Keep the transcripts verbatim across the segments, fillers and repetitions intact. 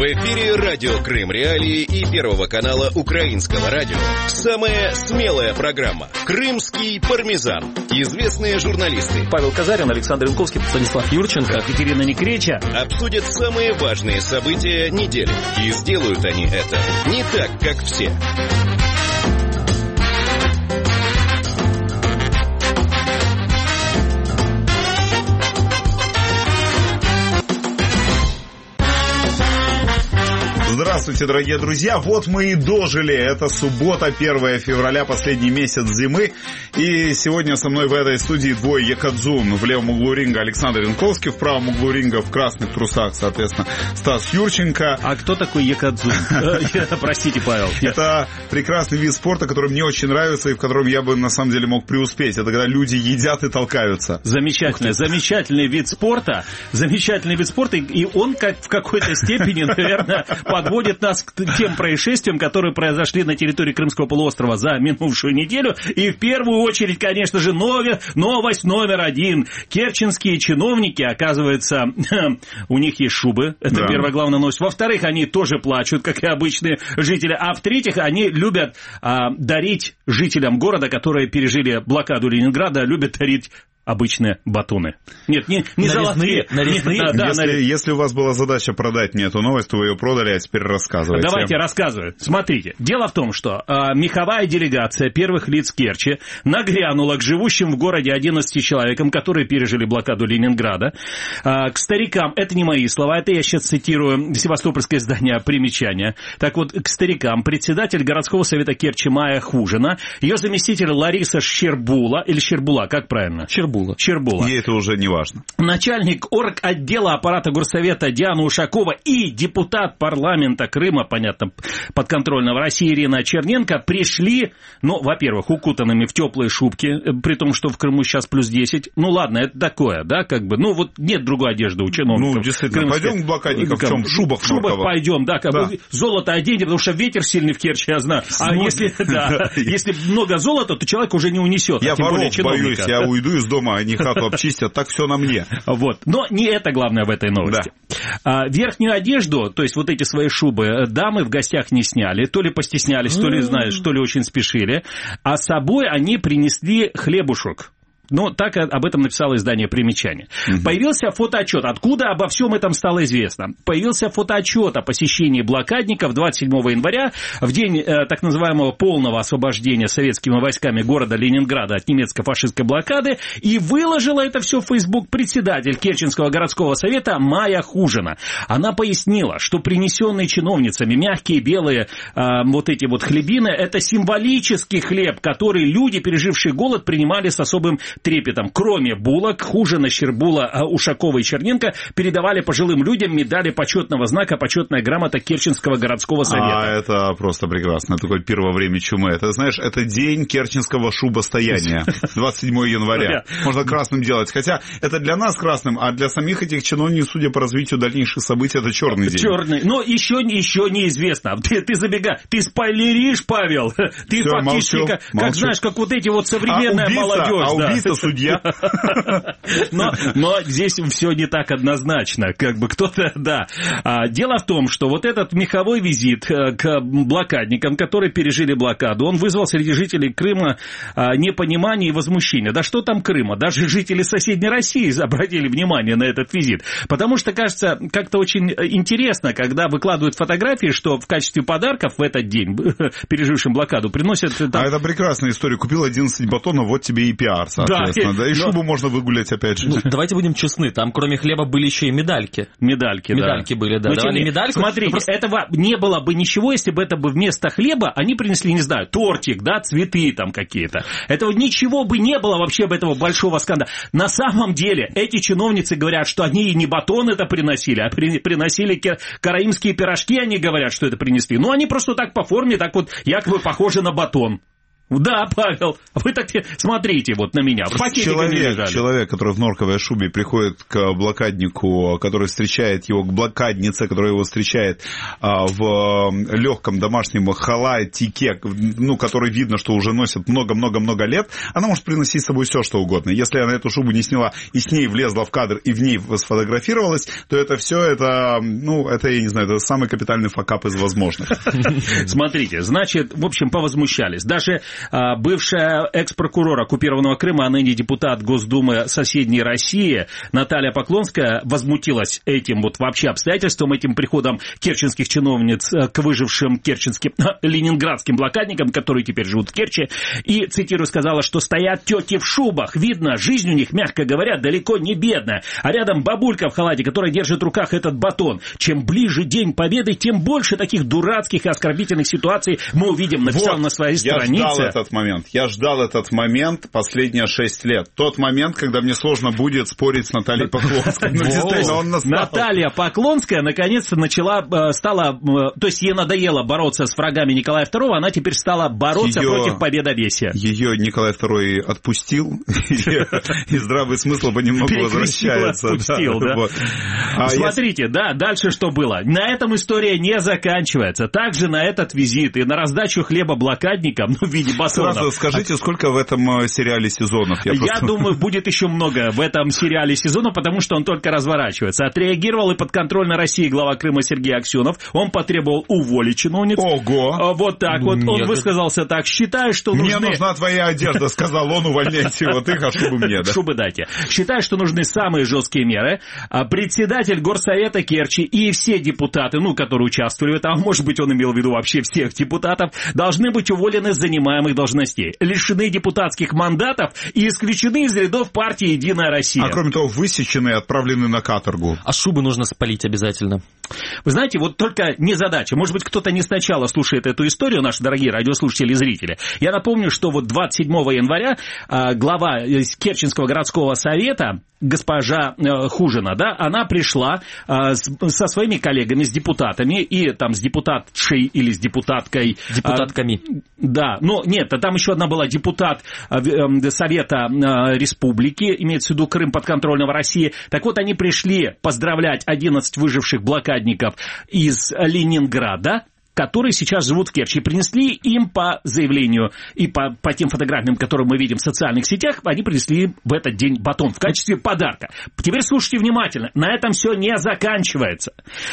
эфире радио Крым Реалии и Первого канала Украинского радио. Самая смелая программа «Крымский пармезан». Известные журналисты Павел Казарин, Александр Янковский, Станислав Юрченко, Екатерина Некреча обсудят самые важные события недели. И сделают они это не так, как все. Здравствуйте, дорогие друзья. Вот мы и дожили. Это суббота, первое февраля, последний месяц зимы. И сегодня со мной в этой студии двое якадзун. В левом углу ринга Александр Янковский, в правом углу ринга в красных трусах, соответственно, Стас Юрченко. А кто такой якадзун? Простите, Павел. Это прекрасный вид спорта, который мне очень нравится и в котором я бы на самом деле мог преуспеть. Это когда люди едят и толкаются. Замечательно. Замечательный вид спорта. Замечательный вид спорта. И он как в какой-то степени, наверное, подводит нас к тем происшествиям, которые произошли на территории Крымского полуострова за минувшую неделю. И в первую очередь, конечно же, нови, новость номер один. Керченские чиновники, оказывается, у них есть шубы. Это да. Первая главная новость. Во-вторых, они тоже плачут, как и обычные жители. А в-третьих, они любят а, дарить жителям города, которые пережили блокаду Ленинграда, любят дарить обычные батоны. Нет, не, не золотые. Нарезные? Да, да, если, если у вас была задача продать мне эту новость, то вы ее продали, а теперь рассказывайте. Давайте рассказываю. Смотрите. Дело в том, что э, меховая делегация первых лиц Керчи нагрянула к живущим в городе одиннадцати человекам, которые пережили блокаду Ленинграда. Э, к старикам, это не мои слова, это я сейчас цитирую севастопольское издание «Примечания». Так вот, к старикам председатель городского совета Керчи Майя Хужина, ее заместитель Лариса Щербула, или Щербула, как правильно? Щербула. Щербула. Ей это уже не важно. Начальник орготдела аппарата горсовета Диана Ушакова и депутат парламента Крыма, понятно, подконтрольного России Ирина Черненко пришли, ну, во-первых, укутанными в теплые шубки, при том, что в Крыму сейчас плюс десять. Ну, ладно, это такое, да, как бы, ну, вот нет другой одежды у чиновников. Ну, действительно, Крымских. Пойдем к блокадникам, в чем? В шубах. В шубах пойдем, да, как да. бы золото оденем, потому что ветер сильный в Керчи, я знаю. А если, да, если много золота, то человек уже не унесет. Я воров боюсь, я уйду из дома, они хату обчистят, так все на мне. Вот. Но не это главное в этой новости. Да. Верхнюю одежду, то есть вот эти свои шубы, дамы в гостях не сняли, то ли постеснялись, то ли, знаешь, то ли очень спешили, а с собой они принесли хлебушек. Ну, так об этом написало издание «Примечания». Угу. Появился фотоотчет. Откуда обо всем этом стало известно? Появился фотоотчет о посещении блокадников двадцать седьмого января, в день э, так называемого полного освобождения советскими войсками города Ленинграда от немецко-фашистской блокады, и выложила это все в Facebook председатель Керченского городского совета Майя Хужина. Она пояснила, что принесенные чиновницами мягкие белые э, вот эти вот хлебины – это символический хлеб, который люди, пережившие голод, принимали с особым трепетом. Кроме булок, Хужина, Щербула, Ушакова и Черненко передавали пожилым людям медали почетного знака «Почетная грамота Керченского городского совета». А, это просто прекрасно. Это такое первое время чумы. Это, знаешь, это день керченского шубостояния. двадцать седьмого января. Можно красным делать. Хотя это для нас красным, а для самих этих чиновников, судя по развитию дальнейших событий, это черный день. Черный. Но еще, еще неизвестно. Ты, ты забега... Ты спойлеришь, Павел. Ты Все, фактически, молчу, как, молчу. как знаешь, как вот эти вот современная а убийца, молодежь. А да. убийца судья. Но, но здесь все не так однозначно. Как бы кто-то, да. А, дело в том, что вот этот меховой визит к блокадникам, которые пережили блокаду, он вызвал среди жителей Крыма а, непонимание и возмущение. Да что там Крыма? Даже жители соседней России обратили внимание на этот визит. Потому что, кажется, как-то очень интересно, когда выкладывают фотографии, что в качестве подарков в этот день, пережившим блокаду, приносят... Там... А это прекрасная история. Купил одиннадцать батонов, вот тебе и пиар, соответственно. Да, да, и но... шубу можно выгулять, опять же. Ну, давайте будем честны, там кроме хлеба были еще и медальки. Медальки, Медальки да. были, да. Давали не... медальку. Смотрите, просто... этого не было бы ничего, если бы это бы вместо хлеба они принесли, не знаю, тортик, да, цветы там какие-то. Этого ничего бы не было вообще бы этого большого скандала. На самом деле, эти чиновницы говорят, что они не батон это приносили, а при... приносили караимские пирожки, они говорят, что это принесли. Ну, они просто так по форме, так вот якобы похожи на батон. Да, Павел, вы так смотрите вот на меня. Человек, человек, который в норковой шубе приходит к блокаднику, который встречает его, к блокаднице, которая его встречает а, в легком домашнем халатике, ну, который видно, что уже носит много-много-много лет, она может приносить с собой все, что угодно. Если она эту шубу не сняла и с ней влезла в кадр и в ней сфотографировалась, то это все, это, ну, это, я не знаю, это самый капитальный факап из возможных. Смотрите, значит, в общем, повозмущались. Даже бывшая экс-прокурор оккупированного Крыма, а ныне депутат Госдумы соседней России Наталья Поклонская возмутилась этим вот вообще обстоятельством, этим приходом керченских чиновниц к выжившим керченским, ленинградским блокадникам, которые теперь живут в Керчи, и, цитирую, сказала, что стоят тети в шубах, видно, жизнь у них, мягко говоря, далеко не бедная, а рядом бабулька в халате, которая держит в руках этот батон. Чем ближе День Победы, тем больше таких дурацких и оскорбительных ситуаций мы увидим, написал вот, на своей странице. Я ждал этот момент. Я ждал этот момент последние шесть лет. Тот момент, когда мне сложно будет спорить с Натальей Поклонской. Наталья Поклонская наконец-то начала, стала, то есть ей надоело бороться с врагами Николая второго, она теперь стала бороться против победобесия. Ее Николай второй отпустил, и здравый смысл понемногу возвращается. Отпустил, да. Смотрите, да, дальше что было? На этом история не заканчивается. Также на этот визит и на раздачу хлеба блокадникам, ну, в виде батонов. Сразу скажите, сколько в этом сериале сезонов? Я, Я просто... думаю, будет еще много в этом сериале сезонов, потому что он только разворачивается. Отреагировал и подконтрольно России глава Крыма Сергей Аксенов. Он потребовал уволить чиновниц. Ого! Вот так вот. Нет. Он высказался так. Считаю, что нужны... Мне нужна твоя одежда, сказал он, увольняйте вот их, а шубы мне, да? Шубы дайте. Считаю, что нужны самые жесткие меры. Председатель Горсовета Керчи и все депутаты, ну, которые участвовали в этом, а может быть, он имел в виду вообще всех депутатов, должны быть уволены с занимаемых должностей, лишены депутатских мандатов и исключены из рядов партии «Единая Россия». А кроме того, высечены и отправлены на каторгу. А шубы нужно спалить обязательно. Вы знаете, вот только незадача. Может быть, кто-то не сначала слушает эту историю, наши дорогие радиослушатели и зрители. Я напомню, что вот двадцать седьмого января глава Керченского городского совета, госпожа Хужина, да, она пришла со своими коллегами, с депутатами, и там с депутатшей или с депутаткой... Депутатками. Да, но нет, там еще одна была депутат Совета Республики, имеется в виду Крым подконтрольного России. Так вот, они пришли поздравлять одиннадцать выживших блокадников из Ленинграда, которые сейчас живут в Керчи. Принесли им по заявлению и по, по тем фотографиям, которые мы видим в социальных сетях, они принесли им в этот день батон в качестве подарка. Теперь слушайте внимательно. На этом все не заканчивается.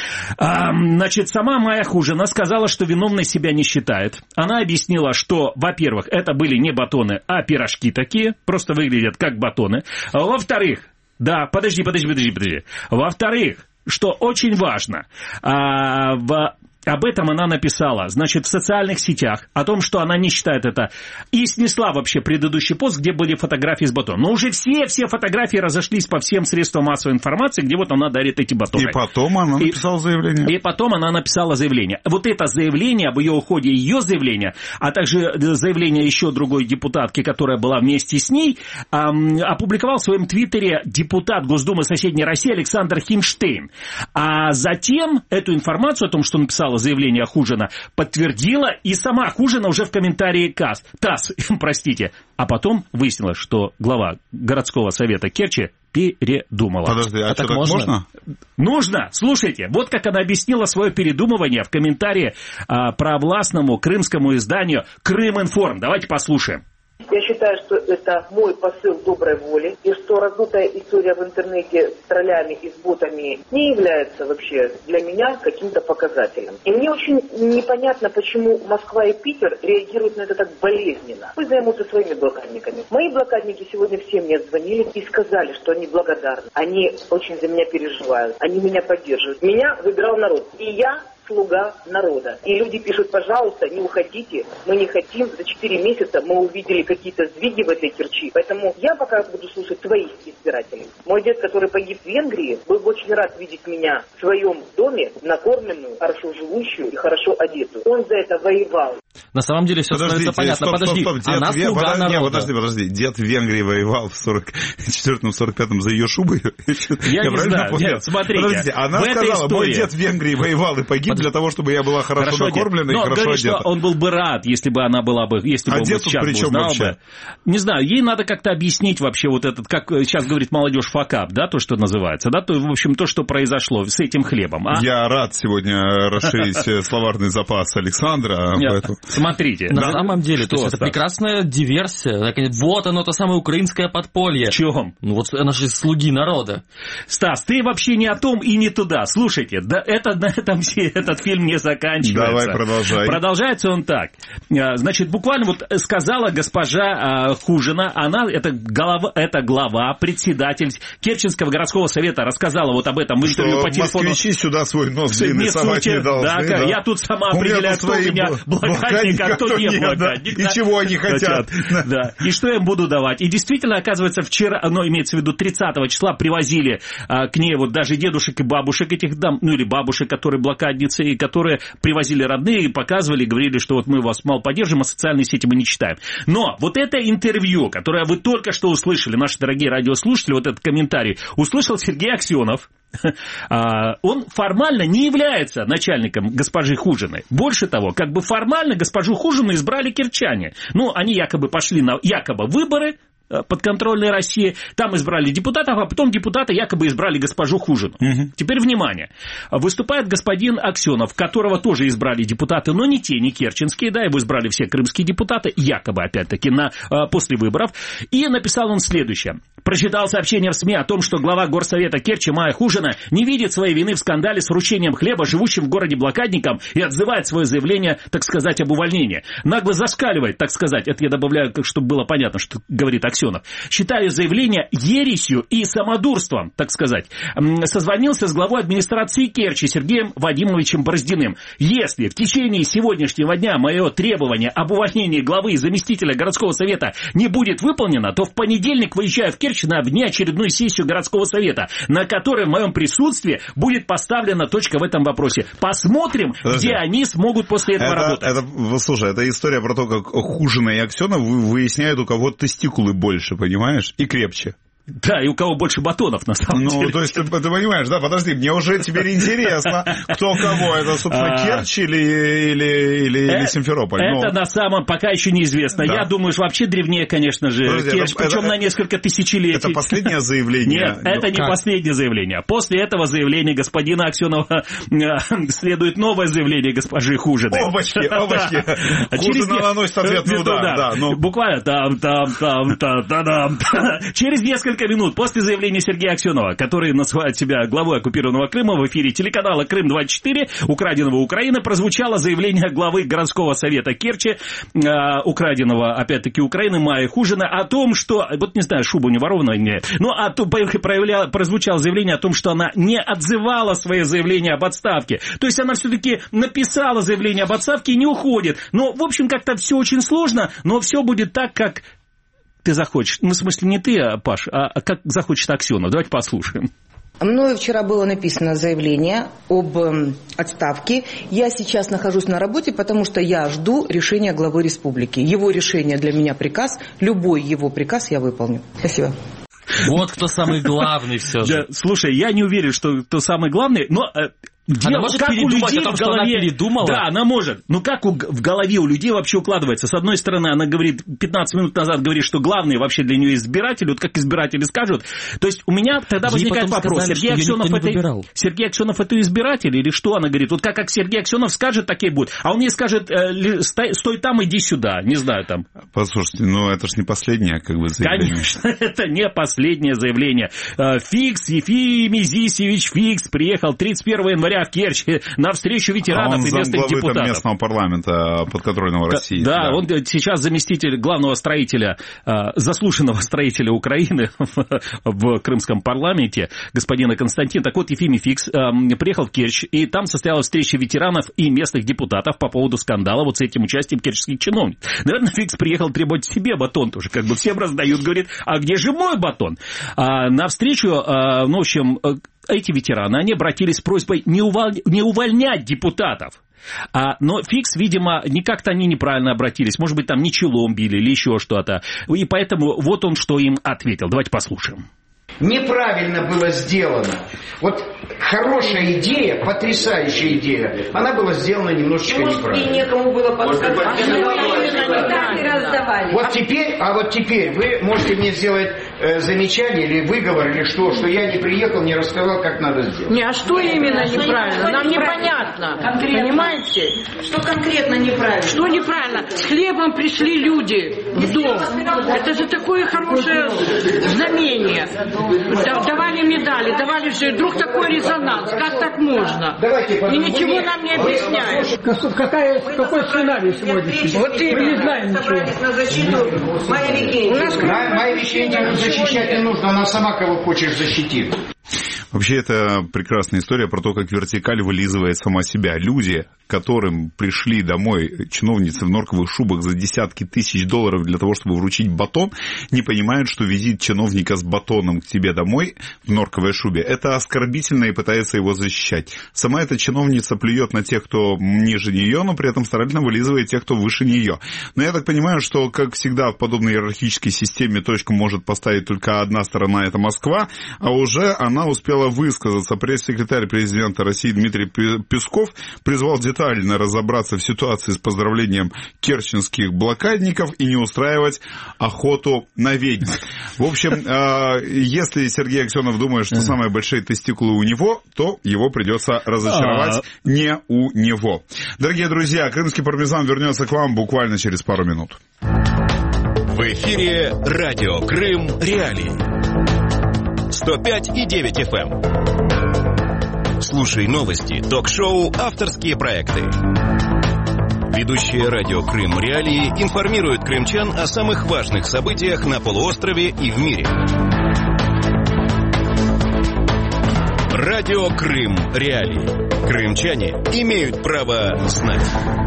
А, значит, сама Майя Хужина сказала, что виновной себя не считает. Она объяснила, что, во-первых, это были не батоны, а пирожки такие, просто выглядят как батоны. Во-вторых, да, подожди, подожди, подожди, подожди. Во-вторых, что очень важно, а, в... Об этом она написала, значит, в социальных сетях, о том, что она не считает это, и снесла вообще предыдущий пост, где были фотографии с батоном. Но уже все-все фотографии разошлись по всем средствам массовой информации, где вот она дарит эти батоны. И потом она написала и, заявление. И потом она написала заявление. Вот это заявление об ее уходе, ее заявление, а также заявление еще другой депутатки, которая была вместе с ней, эм, опубликовал в своем твиттере депутат Госдумы соседней России Александр Хинштейн. А затем эту информацию о том, что написал заявление Хужина, подтвердила и сама Хужина уже в комментарии КАС, ТАСС, простите. А потом выяснилось, что глава городского совета Керчи передумала. Подожди, а, а что, так можно? можно? Нужно. Слушайте, вот как она объяснила свое передумывание в комментарии а, провластному крымскому изданию «Крыминформ». Давайте послушаем. Я считаю, что это мой посыл доброй воли, и что раздутая история в интернете с троллями и с ботами не является вообще для меня каким-то показателем. И мне очень непонятно, почему Москва и Питер реагируют на это так болезненно. Пусть займутся своими блокадниками. Мои блокадники сегодня все мне звонили и сказали, что они благодарны. Они очень за меня переживают, они меня поддерживают. Меня выбирал народ, и я слуга народа. И люди пишут: пожалуйста, не уходите, мы не хотим, за четыре месяца мы увидели какие-то сдвиги в этой Керчи. Поэтому я пока буду слушать своих избирателей. Мой дед, который погиб в Венгрии, был бы очень рад видеть меня в своем доме, накормленную, хорошо живущую и хорошо одетую. Он за это воевал. На самом деле все становится понятно. Стоп, подожди, стоп, стоп. она Дед, слуга подожди, народа. Не, подожди, подожди. Дед в Венгрии воевал в сорок четвёртом сорок пятом за ее шубой. Я, я не знаю. Нет, смотрите. Подождите, она сказала, истории... мой дед в Венгрии воевал и погиб Под... для того, чтобы я была хорошо, хорошо накормлена и хорошо говорит, одета. Что он был бы рад, если бы она была бы, если бы а он дед сейчас бы узнал бы. Не знаю, ей надо как-то объяснить вообще вот этот, как сейчас говорит молодежь, факап, да, то, что называется, да, то, в общем, то, что произошло с этим хлебом. А? Я рад сегодня расширить словарный запас Александра. Поэтому... Смотрите. На да? самом деле, что, то есть это прекрасная диверсия. Вот оно, то самое украинское подполье. В чем? Ну вот наши слуги народа. Стас, ты вообще не о том и не туда. Слушайте, да, это, на этом этот фильм не заканчивается. Давай, продолжай. Продолжается он так. Значит, буквально вот сказала госпожа Хужина, она, это глава, это глава, председатель Керченского городского совета, рассказала вот об этом в интервью что по телефону. Москвичи сюда свой нос длинный совать не должны. Да, да. Я тут сама определяю, кто у меня блокадник, а кто не блокадник. И чего они хотят. Да. И что я им буду давать. И действительно, оказывается, вчера, ну, имеется в виду тридцатого числа, привозили а, к ней вот даже дедушек и бабушек этих дам, ну, или бабушек, которые блокадницы, и которые привозили родные, и показывали, и говорили, что вот мы вас мало поддержим, а социальные сети мы не читаем. Но вот это интервью, которое вы только что услышали, наши дорогие радиослушатели, вот этот комментарий, услышал Сергей Аксенов. Он формально не является начальником госпожи Хужиной. Больше того, как бы формально госпожу Хужину избрали керчане. Ну, они якобы пошли на якобы выборы подконтрольной России, там избрали депутатов, а потом депутаты якобы избрали госпожу Хужину. Угу. Теперь внимание. Выступает господин Аксенов, которого тоже избрали депутаты, но не те, не керченские, да, его избрали все крымские депутаты, якобы, опять-таки, на, после выборов. И написал он следующее. Прочитал сообщение в СМИ о том, что глава горсовета Керчи Майя Хужина не видит своей вины в скандале с вручением хлеба живущим в городе блокадникам и отзывает свое заявление, так сказать, об увольнении. Нагло зашкаливает, так сказать, это я добавляю, чтобы было понятно, что говорит Аксенов. Считаю заявление ересью и самодурством, так сказать. Созвонился с главой администрации Керчи Сергеем Вадимовичем Бороздиным. Если в течение сегодняшнего дня мое требование об увольнении главы и заместителя городского совета не будет выполнено, то в понедельник выезжаю в Керчь на внеочередную сессию городского совета, на которой в моем присутствии будет поставлена точка в этом вопросе. Посмотрим, Подожди. где они смогут после этого это, работать. Это, слушай, это история про то, как Хужина и Аксенов выясняют, у кого тестикулы больше, понимаешь, и крепче. Да, и у кого больше батонов, на самом ну, деле. Ну, то есть, ты, ты понимаешь, да, подожди, мне уже теперь интересно, кто кого, это, собственно, Керчь или, или, или, или Симферополь. Это на самом, пока еще неизвестно. Да. Я думаю, что вообще древнее, конечно же, подожди, Керчь, это, причем это, на несколько тысячелетий. Это последнее заявление? Нет, это не последнее заявление. После этого заявления господина Аксенова следует новое заявление госпожи Хужиной. Опачки, опачки. Хужина наносит ответный удар. Буквально там, там, там, там, там. Через несколько Несколько минут после заявления Сергея Аксенова, который называет себя главой оккупированного Крыма, в эфире телеканала Крым двадцать четыре, украденного Украины, прозвучало заявление главы городского совета Керчи, э, украденного, опять-таки, Украины, Майи Хужина, о том, что, вот не знаю, шуба не ворованная, не, но а то проявляла, прозвучало заявление о том, что она не отзывала свое заявление об отставке. То есть она все-таки написала заявление об отставке и не уходит. Но, в общем, как-то все очень сложно, но все будет так, как ты захочешь. Ну, в смысле, не ты, Паш, а как захочет Аксенов. Давайте послушаем. Мною вчера было написано заявление об отставке. Я сейчас нахожусь на работе, потому что я жду решения главы республики. Его решение для меня приказ. Любой его приказ я выполню. Спасибо. Вот кто самый главный все же. Да, слушай, я не уверен, что кто самый главный, но... Она может как передумать о том, что голове... она передумала? Да, она может. Но как у, в голове у людей вообще укладывается? С одной стороны, она говорит, пятнадцать минут назад говорит, что главные вообще для нее избиратели, вот как избиратели скажут. То есть у меня тогда Ей возникает вопрос. Сказали, Сергей, Аксенов это... Сергей Аксенов это избиратель или что она говорит? Вот как, как Сергей Аксенов скажет, такие будут. А он ей скажет, э, стой, стой там, иди сюда. Не знаю там. Послушайте, ну это ж не последнее как бы заявление. Конечно, это не последнее заявление. Фикс, Ефимий Зисевич Фикс приехал тридцать первого января в Керчь на встречу ветеранов а и местных депутатов. Местного парламента подконтрольного России. Да, да, он сейчас заместитель главного строителя, заслуженного строителя Украины в крымском парламенте, господина Константина. Так вот, Ефимий Фикс приехал в Керчь, и там состоялась встреча ветеранов и местных депутатов по поводу скандала вот с этим участием керченских чиновников. Наверное, Фикс приехал требовать себе батон тоже, как бы всем раздают, говорит, а где же мой батон? А на встречу, ну, в общем... Эти ветераны, они обратились с просьбой не, уволь... не увольнять депутатов. А, но Фикс, видимо, не как-то они неправильно обратились, может быть, там не челом били или еще что-то. И поэтому вот он что им ответил. Давайте послушаем. Неправильно было сделано. Вот хорошая идея, потрясающая идея, она была сделана немножечко неправильно. И некому было подсказать. Вот теперь, а вот теперь вы можете мне сделать э, замечание или выговор, или что, что я не приехал, не рассказал, как надо сделать. Не, а что именно неправильно? Нам непонятно. Понимаете? Что конкретно неправильно? Что неправильно? С хлебом пришли люди в дом. Это же такое хорошее знамение. Давали медали, давали же вдруг такой резонанс. Как так можно? Давайте, и ничего нам не объясняют. Какая, какой сценарий сегодняшний? Вот именно. Мы не знаем ничего. На защиту Майя Викентьевна. Майя Викентьевна защищать не нужно, она сама кого хочешь защитит. Вообще, это прекрасная история про то, как вертикаль вылизывает сама себя. Люди, которым пришли домой чиновницы в норковых шубах за десятки тысяч долларов для того, чтобы вручить батон, не понимают, что визит чиновника с батоном к тебе домой в норковой шубе – это оскорбительно и пытается его защищать. Сама эта чиновница плюет на тех, кто ниже нее, но при этом старательно вылизывает тех, кто выше нее. Но я так понимаю, что, как всегда, в подобной иерархической системе точку может поставить только одна сторона – это Москва, а уже она успела высказаться. Пресс-секретарь президента России Дмитрий Песков призвал детально разобраться в ситуации с поздравлением керченских блокадников и не устраивать охоту на ведьм. В общем, если Сергей Аксенов думает, что самые большие тестикулы у него, то его придется разочаровать не у него. Дорогие друзья, крымский пармезан вернется к вам буквально через пару минут. В эфире радио Крым Реалии. сто пять и девять эф эм. Слушай новости, ток-шоу, авторские проекты. Ведущие радио Крым Реалии информируют крымчан о самых важных событиях на полуострове и в мире. Радио Крым Реалии. Крымчане имеют право знать.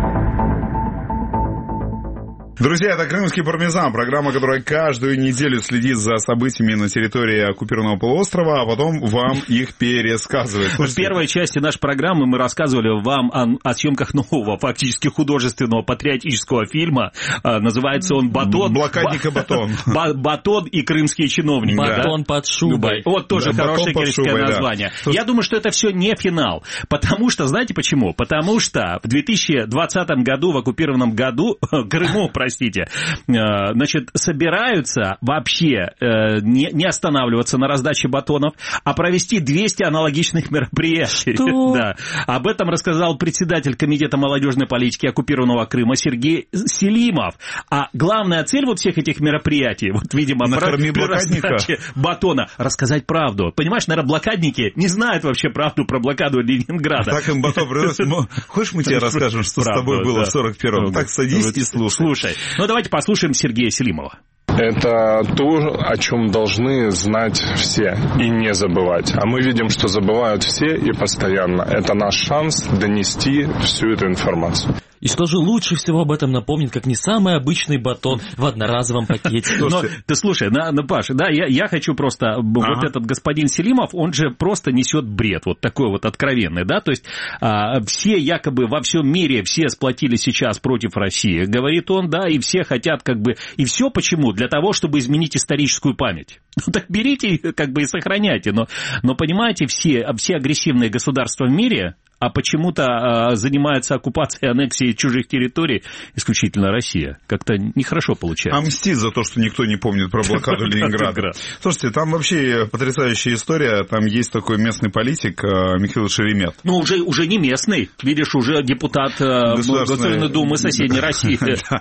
Друзья, это «Крымский пармезан», программа, которая каждую неделю следит за событиями на территории оккупированного полуострова, а потом вам их пересказывает. В первой части нашей программы мы рассказывали вам о, о съемках нового, фактически художественного патриотического фильма. Называется он «Батон». «Блокадник и батон». «Батон и крымские чиновники». «Батон да. под шубой». Вот тоже да, хорошее крымское название. Да. Я думаю, что это все не финал. Потому что, знаете почему? Потому что в две тысячи двадцатом году, в оккупированном году, Крыму, простите, значит, собираются вообще не, не останавливаться на раздаче батонов, а провести двести аналогичных мероприятий. Да. Об этом рассказал председатель Комитета молодежной политики оккупированного Крыма Сергей Селимов. А главная цель вот всех этих мероприятий, вот, видимо, про, про раздаче батона, рассказать правду. Понимаешь, наверное, блокадники не знают вообще правду про блокаду Ленинграда. Так им батон приносит. Хочешь, мы тебе расскажем, что с тобой было в сорок первом? Так садись и слушай. Ну, давайте послушаем Сергея Селимова. Это то, о чем должны знать все и не забывать. А мы видим, что забывают все и постоянно. Это наш шанс донести всю эту информацию. И что же лучше всего об этом напомнит, как не самый обычный батон в одноразовом пакете? Но, ты слушай, на, на, Паш, да, я, я хочу просто... Ага. Вот этот господин Селимов, он же просто несет бред, вот такой вот откровенный, да? То есть а, все якобы во всем мире, все сплотились сейчас против России, говорит он, да, и все хотят как бы... И все почему? Для того, чтобы изменить историческую память. Ну так берите как бы и сохраняйте. Но, но понимаете, все, все агрессивные государства в мире... а почему-то а, занимается оккупацией, аннексией чужих территорий исключительно Россия. Как-то нехорошо получается. А мстит за то, что никто не помнит про блокаду Ленинграда. Слушайте, там вообще потрясающая история. Там есть такой местный политик Михаил Шеремет. Ну, уже, уже не местный. Видишь, уже депутат Государственной Думы соседней России.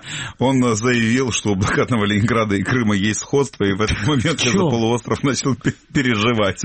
Он заявил, что у блокадного Ленинграда и Крыма есть сходство, и в этот момент за полуостров начал переживать.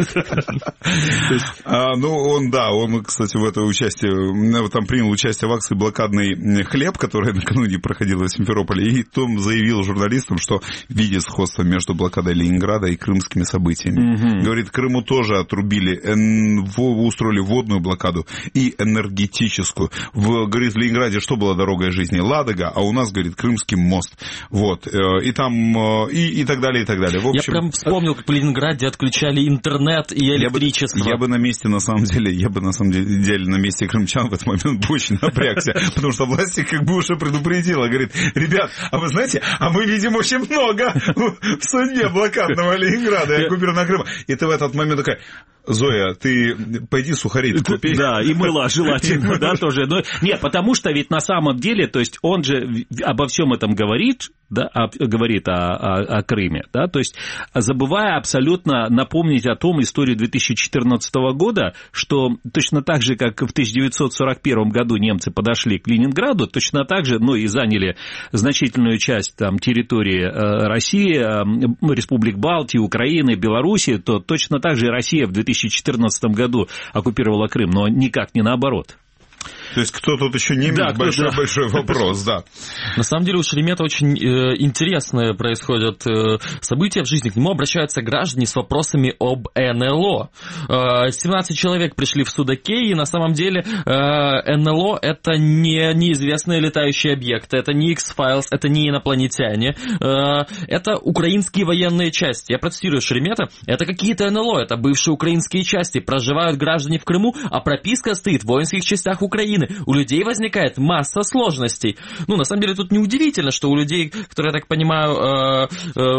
Ну, он, да, он, кстати, в этом участие, там принял участие в акции «Блокадный хлеб», которая накануне проходила в Симферополе, и там заявил журналистам, что видит сходство между блокадой Ленинграда и крымскими событиями. Угу. Говорит, Крыму тоже отрубили, устроили водную блокаду и энергетическую. В, говорит, в Ленинграде что была дорогой жизни? Ладога, а у нас, говорит, Крымский мост. Вот. И там, и, и так далее, и так далее. В общем... Я прям вспомнил, как в Ленинграде отключали интернет и электричество. Я бы, я бы на месте, на самом деле, я бы на самом деле на месте крымчан в этот момент бы очень напрягся, потому что власти как бы уже предупредила, говорит, ребят, а вы знаете, а мы видим очень много в судьбе блокадного Ленинграда и оккупированного Крыма. И ты в этот момент такая... Зоя, ты пойди сухари купи. Да, и мыло желательно, да, тоже. Но, нет, потому что ведь на самом деле, то есть он же обо всем этом говорит, да, о, говорит о, о, о Крыме, да, то есть забывая абсолютно напомнить о том историю две тысячи четырнадцатого года, что точно так же, как в тысяча девятьсот сорок первом году немцы подошли к Ленинграду, точно так же, ну и заняли значительную часть там территории э, России, э, республик Балтии, Украины, Белоруссии, то точно так же и Россия в две тысячи четырнадцатом году оккупировала Крым, но никак не наоборот. То есть кто тут еще немец? Да, большой-большой да. вопрос, да. На самом деле у Шеремета очень э, интересные происходят э, события в жизни. К нему обращаются граждане с вопросами об эн эл о. Э, семнадцать человек пришли в Судакей, и на самом деле э, эн эл о это не неизвестные летающие объекты, это не X-Files, это не инопланетяне, э, это украинские военные части. Я процитирую Шеремета, это какие-то эн эл о, это бывшие украинские части, проживают граждане в Крыму, а прописка стоит в воинских частях Украины. У людей возникает масса сложностей. Ну, на самом деле, тут неудивительно, что у людей, которые, я так понимаю,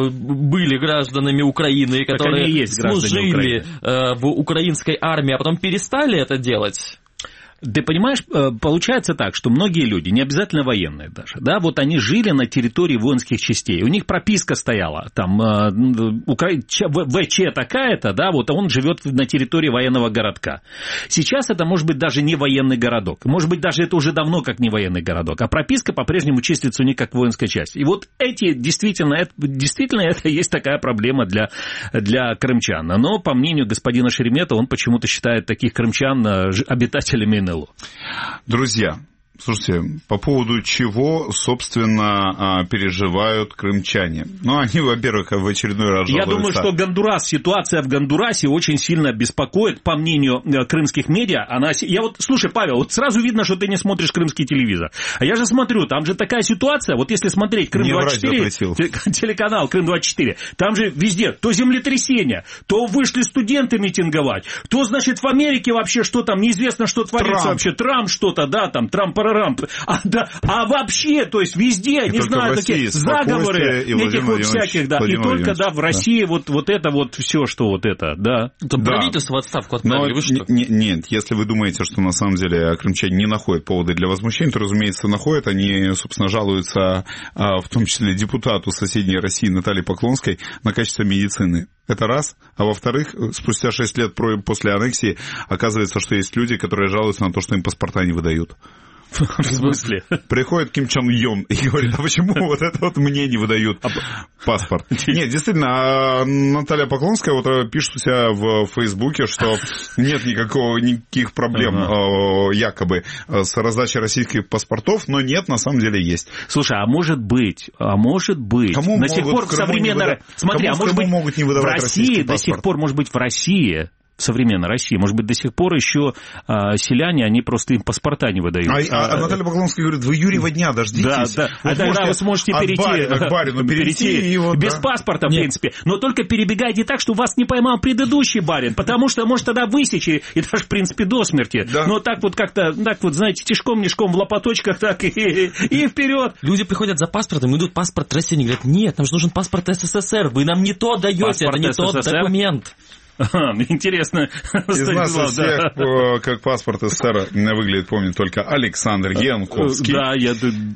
были гражданами Украины, которые служили в украинской армии, а потом перестали это делать... Ты понимаешь, получается так, что многие люди, не обязательно военные даже, да, вот они жили на территории воинских частей, у них прописка стояла, там, Укра... ВЧ такая-то, да, вот он живет на территории военного городка. Сейчас это может быть даже не военный городок, может быть даже это уже давно как не военный городок, а прописка по-прежнему числится у них как воинская часть. И вот эти, действительно, это, действительно, это есть такая проблема для, для крымчан. Но, по мнению господина Шеремета, он почему-то считает таких крымчан обитателями эн эл о. Друзья, слушайте, по поводу чего, собственно, переживают крымчане? Ну, они, во-первых, в очередной раз жалуются. Я думаю, что Гондурас, ситуация в Гондурасе очень сильно беспокоит, по мнению крымских медиа. Она... Я вот, слушай, Павел, вот сразу видно, что ты не смотришь крымский телевизор. А я же смотрю, там же такая ситуация, вот если смотреть Крым двадцать четыре, телеканал Крым двадцать четыре, там же везде то землетрясение, то вышли студенты митинговать, то, значит, в Америке вообще что там, неизвестно, что творится Трамп. вообще, Трамп что-то, да, там, Трамп Рамп. А, да, а вообще, то есть везде, и не знаю, такие заговоры этих вот всяких, да, и только, да, в России да. вот, вот это вот все, что вот это, да. Да. Правительство в отставку отправили, вы что? Не, нет, если вы думаете, что на самом деле крымчане не находят поводы для возмущения, то, разумеется, находят. Они, собственно, жалуются, в том числе депутату соседней России Наталье Поклонской на качество медицины. Это раз. А во-вторых, спустя шесть лет после аннексии оказывается, что есть люди, которые жалуются на то, что им паспорта не выдают. В смысле? Приходит Ким Чен Йон и говорит, а почему вот это вот мне не выдают паспорт? Нет, действительно, Наталья Поклонская вот пишет у себя в Фейсбуке, что нет никакого, никаких проблем ага. якобы с раздачей российских паспортов, но нет, на самом деле есть. Слушай, а может быть, а может быть, кому до сих пор в современной... Выда... Смотри, кому, а может быть, могут не выдавать в России до сих пор, может быть, в России... в современной России. Может быть, до сих пор еще а, селяне, они просто им паспорта не выдают. А, а, а Наталья Поклонская говорит, вы Юрьева дня дождитесь. Да, да. Вот а тогда вы сможете перейти, барина к барину перейти, перейти вот, без да. паспорта, в Нет. принципе. Но только перебегайте так, чтобы вас не поймал предыдущий барин, потому что, может, тогда высечь и, и даже, в принципе, до смерти. Да. Но так вот как-то, так вот, знаете, тишком-нишком в лопаточках, так и, и вперед. Люди приходят за паспортом, идут паспорт России, они говорят, нет, нам же нужен паспорт эс эс эс эр, вы нам не то даете, паспорт это не СССР? Тот документ. Интересно. Из нас из всех, да. как паспорт СССР выглядит, помнит только Александр Янковский. Да, я,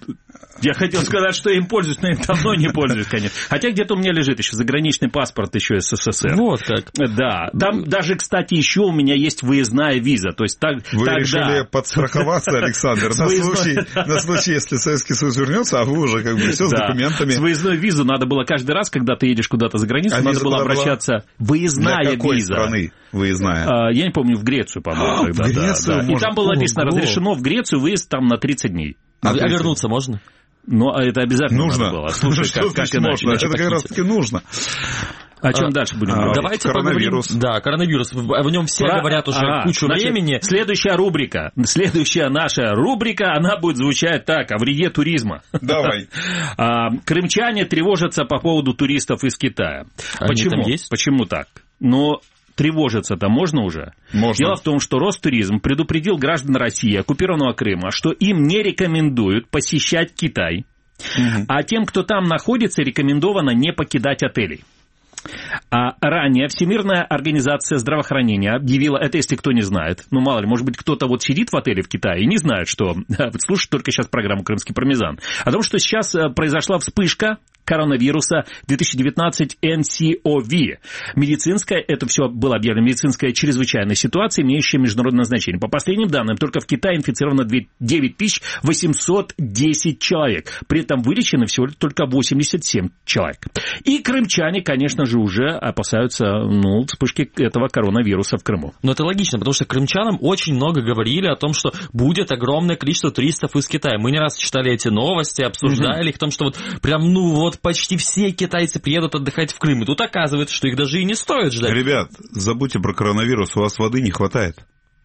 я хотел сказать, что я им пользуюсь, но я давно не пользуюсь, конечно. Хотя где-то у меня лежит еще заграничный паспорт еще СССР. Вот как. Да. Там даже, кстати, еще у меня есть выездная виза. То есть, так, вы тогда... решили подстраховаться, Александр, на случай, на случай, если Советский Союз вернется, а вы уже как бы все с документами. С выездной визу надо было каждый раз, когда ты едешь куда-то за границу, надо было обращаться. Выездная виза. Страны выездная? А, я не помню, в Грецию, по-моему. А, в Грецию? Да, да. И там было написано, разрешено в Грецию выезд там на тридцать дней. А, а вернуться можно? Ну, это обязательно нужно. Надо было. Слушай, что как, как иначе? Можно? Это как раз таки нужно. О чем а, дальше будем говорить? Давайте коронавирус. Поговорим. Да, коронавирус. В нем все Про... говорят уже ага, кучу значит, времени. Следующая рубрика. Следующая наша рубрика, она будет звучать так, о вреде туризма. Давай. Крымчане тревожатся по поводу туристов из Китая. Они Почему? Там есть? Почему так? Но тревожиться-то можно уже? Можно. Дело в том, что Ростуризм предупредил граждан России, оккупированного Крыма, что им не рекомендуют посещать Китай, угу. а тем, кто там находится, рекомендовано не покидать отелей. А ранее Всемирная организация здравоохранения объявила, это если кто не знает, ну мало ли, может быть кто-то вот сидит в отеле в Китае и не знает, что слушает только сейчас программу «Крымский пармезан», о том, что сейчас произошла вспышка коронавируса две тысячи девятнадцать эн си о ви. Медицинская, это все было объявлено, медицинская чрезвычайная ситуация, имеющая международное значение. По последним данным, только в Китае инфицировано девять тысяч восемьсот десять человек. При этом вылечены всего только восемьдесят семь человек. И крымчане, конечно же, уже опасаются, ну, вспышки этого коронавируса в Крыму. Но это логично, потому что крымчанам очень много говорили о том, что будет огромное количество туристов из Китая. Мы не раз читали эти новости, обсуждали mm-hmm. их, о том, что вот прям, ну, вот почти все китайцы приедут отдыхать в Крым. И тут оказывается, что их даже и не стоит ждать. Ребят, забудьте про коронавирус, у вас воды не хватает.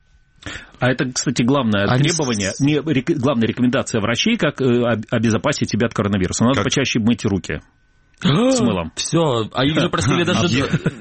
А это, кстати, главное Они... требование, не, рек, главная рекомендация врачей, как э, обезопасить себя от коронавируса. Надо как? почаще мыть руки. С мылом. Все, а их же просили даже...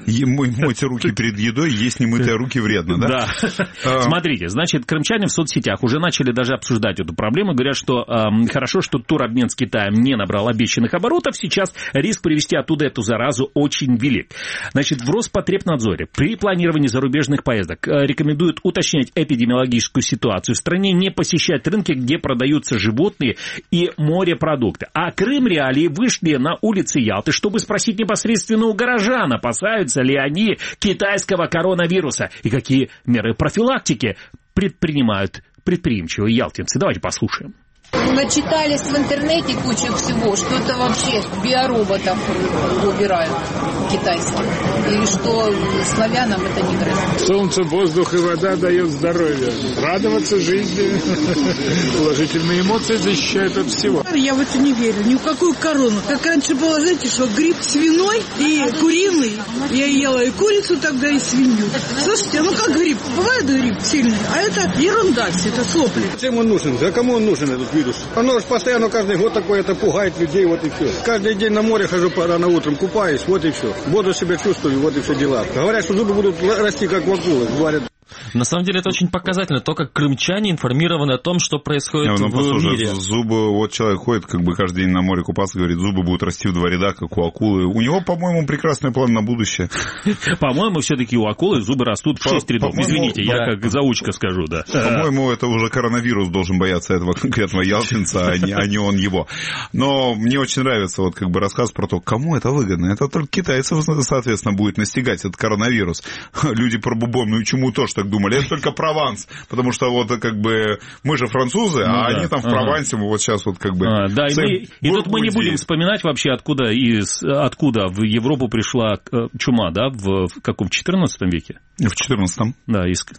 Мойте руки перед едой, есть немытые руки вредно, да? Да. Смотрите, значит, крымчане в соцсетях уже начали даже обсуждать эту проблему. Говорят, что э, хорошо, что туробмен с Китаем не набрал обещанных оборотов. Сейчас риск привезти оттуда эту заразу очень велик. Значит, в Роспотребнадзоре при планировании зарубежных поездок э, рекомендуют уточнять эпидемиологическую ситуацию в стране, не посещать рынки, где продаются животные и морепродукты. А Крым-реалии вышли на улицы Ялты, чтобы спросить непосредственно у горожан, опасаются ли они китайского коронавируса и какие меры профилактики предпринимают предприимчивые ялтинцы. Давайте послушаем. Начитались в интернете кучу всего, что это вообще биороботов убирают китайских, и что славянам это не грозит. Солнце, воздух и вода дают здоровье. Радоваться жизни. Положительные эмоции защищают от всего. Я в это не верю, ни в какую корону. Как раньше было, знаете, что гриб свиной и куриный. Я ела и курицу тогда, и свинью. Слушайте, ну как гриб? Бывает гриб сильный, а это ерунда, это сопли. Зачем он нужен? За кому он нужен, этот вирус? Оно же постоянно каждый год такое, это пугает людей, вот и все. Каждый день на море хожу рано утром, купаюсь, вот и все. Бодро себя чувствую, вот и все дела. Говорят, что зубы будут расти, как у акулы, говорят. На самом деле это очень показательно, то, как крымчане информированы о том, что происходит ну, в мире. Зубы, вот человек ходит как бы каждый день на море купаться, говорит, зубы будут расти в два ряда, как у акулы. У него, по-моему, прекрасный план на будущее. По-моему, все-таки у акулы зубы растут в шесть рядов. Извините, я как заучка скажу, да. По-моему, это уже коронавирус должен бояться этого конкретного ялтинца, а не он его. Но мне очень нравится вот как бы рассказ про то, кому это выгодно. Это только китайцев, соответственно, будет настигать этот коронавирус. Люди про бубонную чуму тоже так думали. Это только Прованс, потому что вот как бы мы же французы, ну, а да. они там в ага. Провансе, мы вот сейчас вот как бы... А, да, и, мы, и тут мы не будем вспоминать вообще, откуда, из, откуда в Европу пришла чума, да, в, в каком, в четырнадцатом веке? В четырнадцатом. Да, из,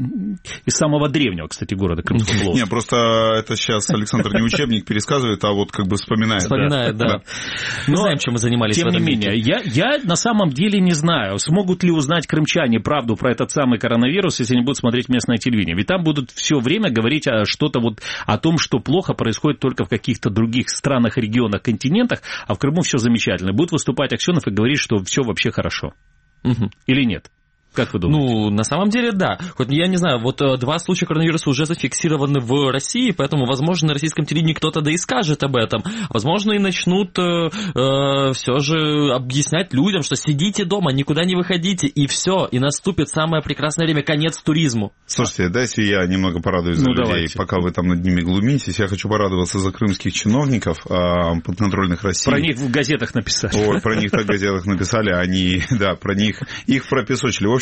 из самого древнего, кстати, города Крымского полуострова. Не, просто это сейчас Александр не учебник пересказывает, а вот как бы вспоминает. Вспоминает, да. да. Мы Но, знаем, чем мы занимались тем в этом не менее, я, я на самом деле не знаю, смогут ли узнать крымчане правду про этот самый коронавирус, если они будут смотреть местное телевидение. Ведь там будут все время говорить что-то вот о том, что плохо происходит только в каких-то других странах, регионах, континентах, а в Крыму все замечательно. Будет выступать Аксенов и говорить, что все вообще хорошо. Угу. Или нет? Как вы думаете? Ну, на самом деле, да. Хоть я не знаю, вот два случая коронавируса уже зафиксированы в России, поэтому, возможно, на российском телевидении кто-то да и скажет об этом. Возможно, и начнут э, э, все же объяснять людям, что сидите дома, никуда не выходите, и все, и наступит самое прекрасное время, конец туризму. Слушайте, дайте я немного порадуюсь за ну, людей, давайте. Пока вы там над ними глумитесь. Я хочу порадоваться за крымских чиновников, э, подконтрольных России. Про них в газетах написали. Ой, про них так в газетах написали, они, да, про них, их пропесочили. В общем,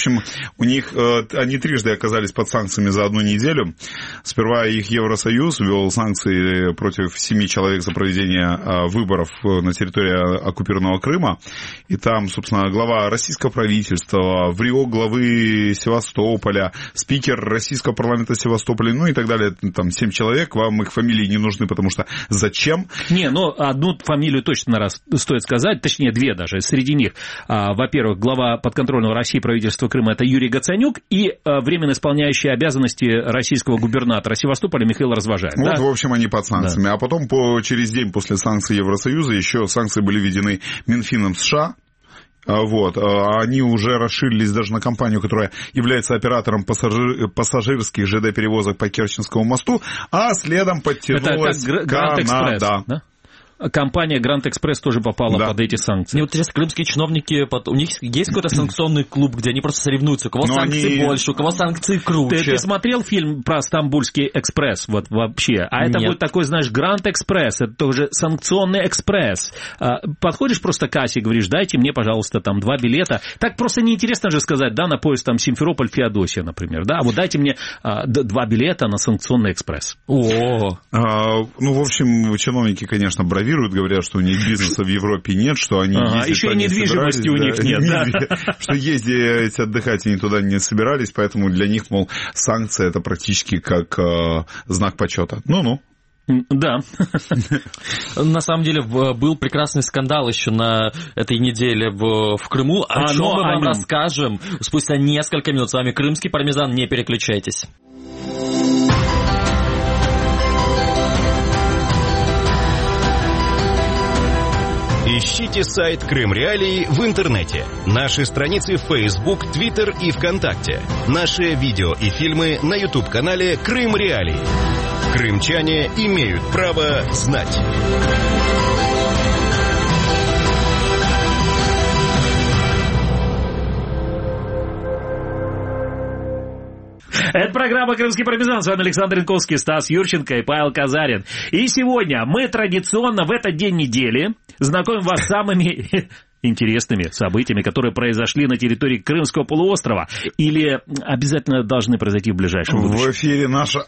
общем, у них, они трижды оказались под санкциями за одну неделю. Сперва их Евросоюз ввел санкции против семи человек за проведение выборов на территории оккупированного Крыма. И там, собственно, глава российского правительства, врио главы Севастополя, спикер российского парламента Севастополя, ну и так далее. Там семь человек, вам их фамилии не нужны, потому что зачем? Не, ну, одну фамилию точно раз стоит сказать, точнее, две даже. Среди них, во-первых, глава подконтрольного России правительства Крыма, это Юрий Гацанюк, и временно исполняющий обязанности российского губернатора Севастополя Михаил Развожаев. Вот, да? в общем, они под санкциями. Да. А потом, по, через день после санкций Евросоюза, еще санкции были введены Минфином США. Вот. Они уже расширились даже на компанию, которая является оператором пассажир, пассажирских ЖД-перевозок по Керченскому мосту, а следом подтянулась Канада. Да? Компания Гранд Экспресс тоже попала да. под эти санкции. Мне вот интересно, крымские чиновники, у них есть какой-то санкционный клуб, где они просто соревнуются, у кого Но санкций они... больше, у кого санкции круче. Ты, ты смотрел фильм про Стамбульский экспресс вот вообще? А это Нет. будет такой, знаешь, Гранд Экспресс, это тоже санкционный экспресс. Подходишь просто к кассе и говоришь, дайте мне, пожалуйста, там два билета. Так просто неинтересно же сказать, да, на поезд там Симферополь-Феодосия, например, да, вот дайте мне а, два билета на санкционный экспресс. О, а, ну, в общем, чиновники, конечно, бравируют. Говорят, что у них бизнеса в Европе нет, что они ага, ездить еще и недвижимости у них да, нет, да? Что ездить отдыхать они туда не собирались, поэтому для них, мол, санкции это практически как э, знак почета. Ну-ну. Да. На самом деле был прекрасный скандал еще на этой неделе в, в Крыму, о а, чем мы вам нем. расскажем спустя несколько минут. С вами Крымский пармезан, не переключайтесь. Ищите сайт Крым Реалии в интернете. Наши страницы в Facebook, Twitter и ВКонтакте. Наши видео и фильмы на YouTube-канале Крым Реалии. Крымчане имеют право знать. Это программа «Крымский пармезан». С вами Александр Янковский, Стас Юрченко и Павел Казарин. И сегодня мы традиционно в этот день недели знакомим вас с самыми интересными событиями, которые произошли на территории Крымского полуострова или обязательно должны произойти в ближайшем будущем. В эфире наша,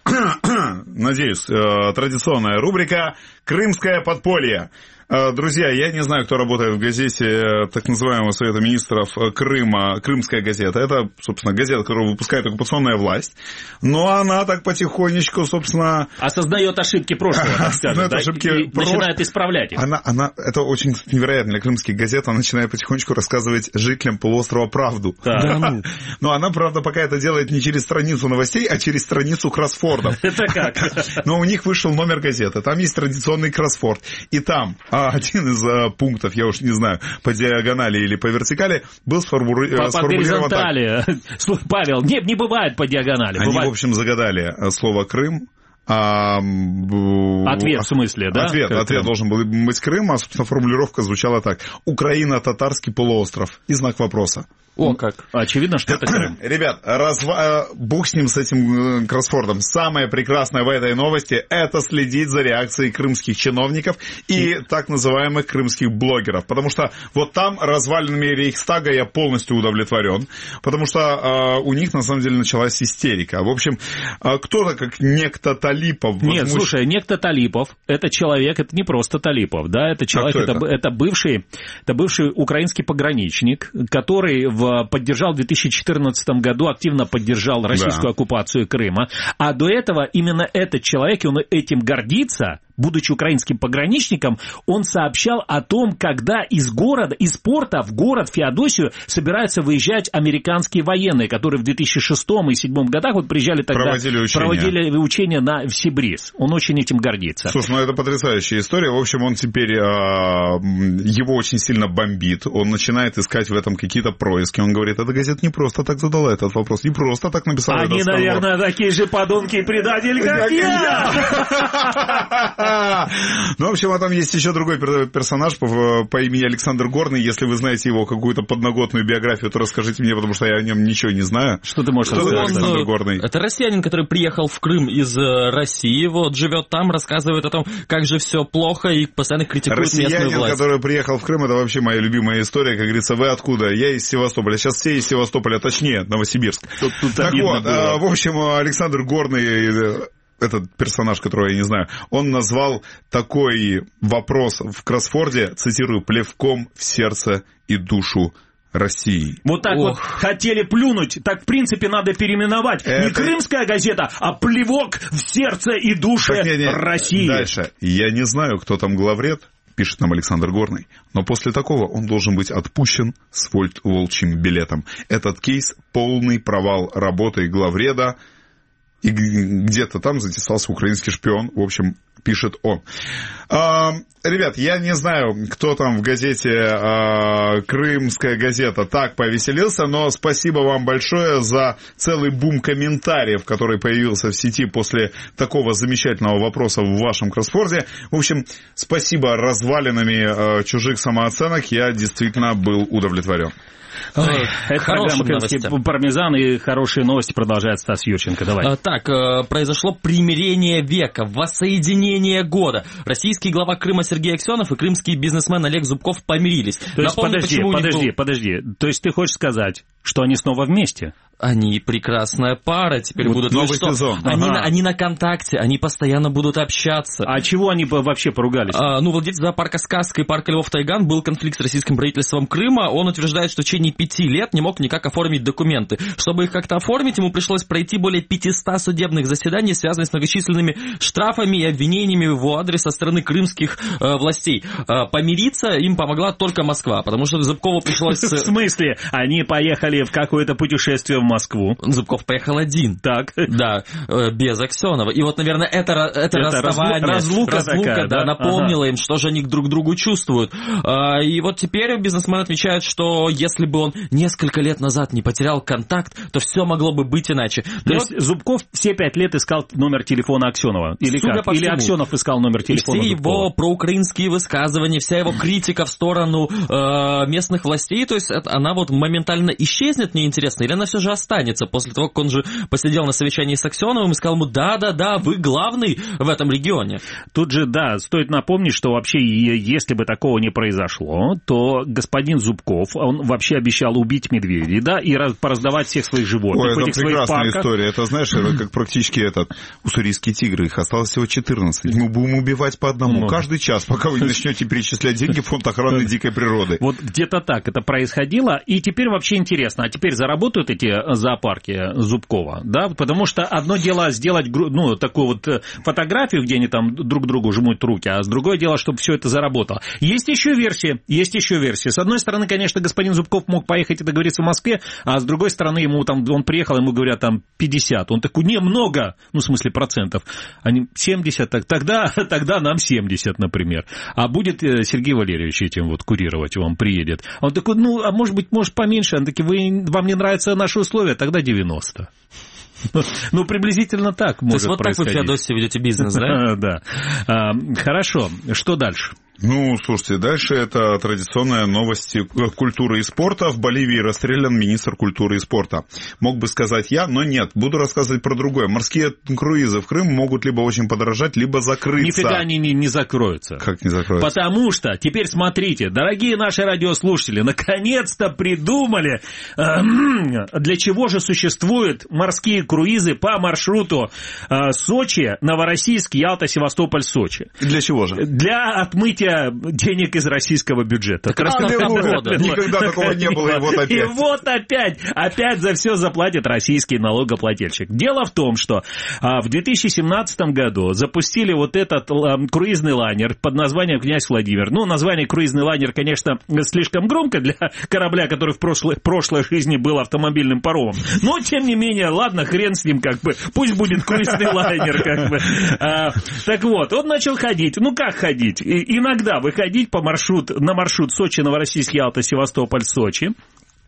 надеюсь, традиционная рубрика «Крымское подполье». Друзья, я не знаю, кто работает в газете так называемого Совета министров Крыма, «Крымская газета». Это, собственно, газета, которую выпускает оккупационная власть. Но она так потихонечку, собственно... Осознает ошибки прошлого, так скажем, да? ошибки и прош... начинает исправлять их. Она, она, это очень невероятно для крымских газет. Она начинает потихонечку рассказывать жителям полуострова правду. Да. Но она, правда, пока это делает не через страницу новостей, а через страницу кроссфордов. Это как? Но у них вышел номер газеты. Там есть традиционный кроссфорд. И там... один из а, пунктов, я уж не знаю, по диагонали или по вертикали, был сформули... по, сформулирован по горизонтали. Так. Павел, не, не бывает по диагонали. Они, бывает... в общем, загадали слово «Крым». А, ответ, в смысле, да? Ответ, как ответ должен был быть Крым, а, собственно, формулировка звучала так. Украина, татарский полуостров. И знак вопроса. О, как. Очевидно, что это Крым. Ребят, разва... бог с ним, с этим кроссфордом. Самое прекрасное в этой новости – это следить за реакцией крымских чиновников и, и так называемых крымских блогеров. Потому что вот там развалинами Рейхстага я полностью удовлетворен. Потому что э, у них, на самом деле, началась истерика. В общем, э, кто-то, как некто Талипов... Нет, возмущ... слушай, некто Талипов – это человек, это не просто Талипов, да? Это человек, а это, это? Это, бывший, это бывший украинский пограничник, который в поддержал в две тысячи четырнадцатом году, активно поддержал российскую да. оккупацию Крыма. А до этого именно этот человек, и он этим гордится, будучи украинским пограничником, он сообщал о том, когда из города, из порта в город Феодосию собираются выезжать американские военные, которые в две тысячи шестом и две тысячи седьмом годах вот приезжали тогда, проводили учения, проводили учения на в Сибриз. Он очень этим гордится. Слушай, ну это потрясающая история. В общем, он теперь, его очень сильно бомбит, он начинает искать в этом какие-то происки. Он говорит, эта газета не просто так задала этот вопрос, не просто так написала Они, этот наверное, такие же подонки и предатели, как я! Ну, в общем, а там есть еще другой персонаж по, по имени Александр Горный. Если вы знаете его какую-то подноготную биографию, то расскажите мне, потому что я о нем ничего не знаю. Что ты можешь Кто рассказать? Александр Горный? Это россиянин, который приехал в Крым из России, вот, живет там, рассказывает о том, как же все плохо и постоянно критикует местную власть. Россиянин, который приехал в Крым, это вообще моя любимая история. Как говорится, вы откуда? Я из Севастополя. Сейчас все из Севастополя, точнее, Новосибирск. Тут, тут так вот, было. в общем, Александр Горный... Этот персонаж, которого я не знаю, он назвал такой вопрос в кроссворде, цитирую, «плевком в сердце и душу России». Вот так Ох. вот хотели плюнуть, так в принципе надо переименовать. Это... Не крымская газета, а плевок в сердце и душе так, не, не. России. Дальше. Я не знаю, кто там главред, пишет нам Александр Горный, но после такого он должен быть отпущен с волчьим билетом. Этот кейс — полный провал работы главреда, и где-то там затесался украинский шпион, в общем, пишет он. А, ребят, я не знаю, кто там в газете а, «Крымская газета» так повеселился, но спасибо вам большое за целый бум комментариев, который появился в сети после такого замечательного вопроса в вашем кроссворде. В общем, спасибо развалинами а, чужих самооценок, я действительно был удовлетворен. Ой, это программа «Крымский пармезан», и хорошие новости продолжает Стас Юрченко. Давай. А, так, произошло примирение века, воссоединение года. Российский глава Крыма Сергей Аксенов и крымский бизнесмен Олег Зубков помирились. То есть, Напомню, подожди, подожди, был... подожди. То есть ты хочешь сказать, что они снова вместе? Они прекрасная пара, теперь вот будут... Новый что? сезон. Они, ага. на, они на контакте, они постоянно будут общаться. А чего они вообще поругались? А, ну, владелец зоопарка «Сказка» и парка львов «Тайган» был конфликт с российским правительством Крыма. Он утверждает, что в течение пяти лет не мог никак оформить документы. Чтобы их как-то оформить, ему пришлось пройти более пятисот судебных заседаний, связанных с многочисленными штрафами и обвинениями в его адрес со стороны крымских э, властей. Э, помириться им помогла только Москва, потому что Зубкову пришлось... В смысле? Они поехали в какое-то путешествие в Москву. Зубков поехал один. Так. Да, без Аксенова. И вот, наверное, это, это, это расставание, разлука, разлука такая, да, да? напомнила ага. им, что же они друг к другу чувствуют. И вот теперь бизнесмен отвечает, что если бы он несколько лет назад не потерял контакт, то все могло бы быть иначе. То Но есть Зубков все пять лет искал номер телефона Аксенова? Или как? Или Аксенов искал номер телефона и все Зубкова? его проукраинские высказывания, вся его критика в сторону э, местных властей, то есть это, она вот моментально исчезнет, мне интересно, или она все же останется после того, как он же посидел на совещании с Аксеновым и сказал ему, да-да-да, вы главный в этом регионе. Тут же, да, стоит напомнить, что вообще, если бы такого не произошло, то господин Зубков, он вообще обещал убить медведей, да, и пораздавать всех своих животных. Ой, в это этих своих прекрасная парках. история. Это, знаешь, это как практически этот уссурийские тигры. Их осталось всего четырнадцать. Мы будем убивать по одному ну. каждый час, пока вы не начнете перечислять деньги в фонд охраны дикой природы. Вот где-то так это происходило. И теперь вообще интересно, а теперь заработают эти зоопарки Зубкова, да? Потому что одно дело сделать, ну, такую вот фотографию, где они там друг другу жмут руки, а с другое дело, чтобы все это заработало. Есть еще версия, есть еще версия. С одной стороны, конечно, господин Зубков мог поехать и договориться в Москве, а с другой стороны, ему там, он приехал, ему говорят там пятьдесят. Он такой, не, много, ну, в смысле процентов. Они семьдесят, так, тогда, тогда нам семьдесят, например. А будет Сергей Валерьевич этим вот курировать, он приедет. Он такой, ну, а может быть, может поменьше. Он такой, вы, вам не нравятся наши условия, тогда девяносто. Ну, приблизительно так может вот происходить. Так вы, Феодосия, ведете бизнес, да? Да. Хорошо. Что дальше? Ну, слушайте, дальше это традиционная новость культуры и спорта. В Боливии расстрелян министр культуры и спорта. Мог бы сказать я, но нет. Буду рассказывать про другое. Морские круизы в Крым могут либо очень подорожать, либо закрыться. Нифига они не, не закроются. Как не закроются? Потому что, теперь смотрите, дорогие наши радиослушатели, наконец-то придумали, э, для чего же существуют морские круизы по маршруту э, Сочи, Новороссийск, Ялта, Севастополь, Сочи. Для чего же? Для отмытия денег из российского бюджета. Так раз никогда такого не было, и вот опять. И вот опять, опять за все заплатит российский налогоплательщик. Дело в том, что а, в две тысячи семнадцатом году запустили вот этот а, круизный лайнер под названием «Князь Владимир». Ну, название круизный лайнер, конечно, слишком громко для корабля, который в прошлой, прошлой жизни был автомобильным паромом. Но, тем не менее, ладно, хрен с ним, как бы, пусть будет круизный лайнер, как бы. А, так вот, он начал ходить. Ну, как ходить? И, иногда выходить по маршрут, на маршрут Сочи, Новороссийск, Ялта, Севастополь, Сочи.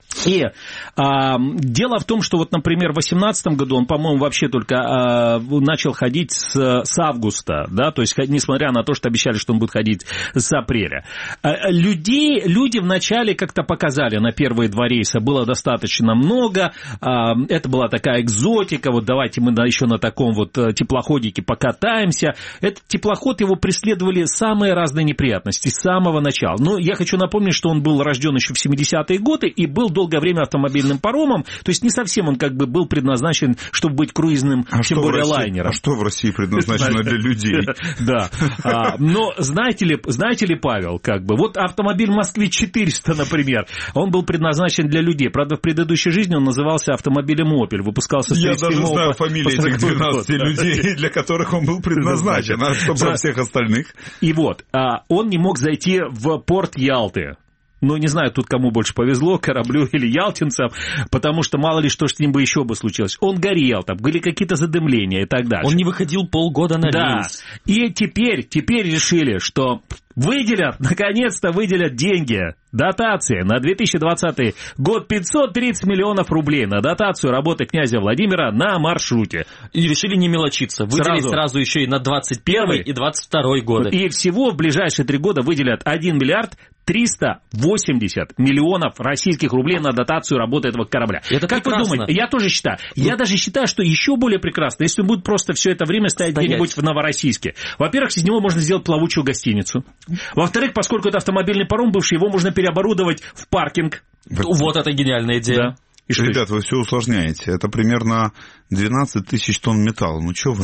И а, дело в том, что вот, например, в две тысячи восемнадцатом году он, по-моему, вообще только а, начал ходить с, с августа, да, то есть, несмотря на то, что обещали, что он будет ходить с апреля. А, людей, люди вначале как-то показали, на первые два рейса было достаточно много, а, это была такая экзотика, вот давайте мы еще на таком вот теплоходике покатаемся. Этот теплоход, его преследовали самые разные неприятности с самого начала. Но я хочу напомнить, что он был рожден еще в семидесятые годы и был долгое время автомобильным паромом, то есть не совсем он как бы был предназначен, чтобы быть круизным, а тем более лайнером. А что в России предназначено для людей? Да. Но знаете ли, знаете ли, Павел, как бы, вот автомобиль Москвич четыреста, например, он был предназначен для людей. Правда, в предыдущей жизни он назывался автомобилем Opel, выпускался с Я даже знаю фамилии этих двенадцати людей, для которых он был предназначен, а что про всех остальных? И вот, он не мог зайти в порт Ялты. Ну, не знаю, тут кому больше повезло, кораблю или ялтинцам, потому что мало ли что с ним бы еще бы случилось. Он горел, там были какие-то задымления и так дальше. Он не выходил полгода на да. рейс. И теперь, теперь решили, что выделят, наконец-то выделят деньги, дотации на две тысячи двадцатый год, пятьсот тридцать миллионов рублей на дотацию работы князя Владимира на маршруте. И решили не мелочиться, выделить сразу, сразу еще и на двадцать первый и двадцать второй годы. И всего в ближайшие три года выделят один миллиард триста восемьдесят миллионов российских рублей на дотацию работы этого корабля. Это как прекрасно. Вы думаете? Я тоже считаю. Ну, я даже считаю, что еще более прекрасно, если он будет просто все это время стоять, стоять где-нибудь в Новороссийске. Во-первых, из него можно сделать плавучую гостиницу. Во-вторых, поскольку это автомобильный паром бывший, его можно переоборудовать в паркинг. Вот это гениальная идея. Да. И что, ребят, вы все усложняете. Это примерно двенадцать тысяч тонн металла. Ну, что вы?